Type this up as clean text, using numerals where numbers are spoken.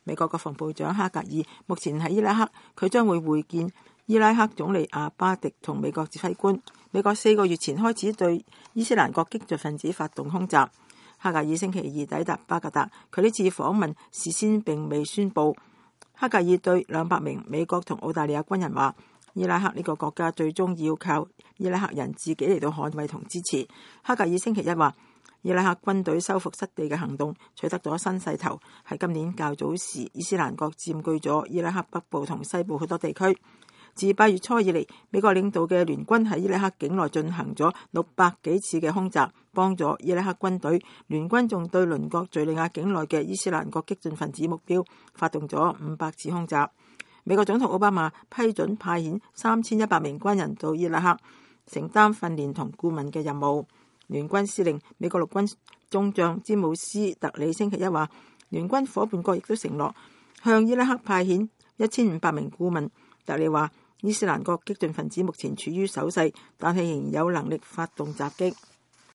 美國國防部長哈格爾目前喺伊拉克，佢將會會見伊拉克總理阿巴迪同美國指揮官。美國4個月前開始對伊斯蘭國激進分子發動空襲。哈格爾星期二抵達巴格達，佢呢次訪問事先並未宣佈。哈格爾對200名美國同澳大利亞軍人話：伊拉克呢個國家最終要靠伊拉克人自己嚟到捍衛同支持。哈格爾星期一話：伊拉克軍隊收復失地嘅行動取得咗新勢頭，喺今年較早時，伊斯蘭國佔據咗伊拉克北部同西部好多地區。自8月初以嚟，美國領導嘅聯軍喺伊拉克境內進行咗600幾次嘅空襲，幫助伊拉克軍隊。聯軍仲對鄰國敘利亞境內嘅伊斯蘭國激進分子目標發動咗500次空襲。美國總統奧巴馬批准派遣3100名軍人到伊拉克，承擔訓練同顧問嘅任務。聯軍司令美國陸軍中將詹姆斯特里星期一話，聯軍夥伴國亦都承諾向伊拉克派遣1500名顧問。特里話，伊斯蘭國激進分子目前處於守勢，但係仍然有能力發動襲擊。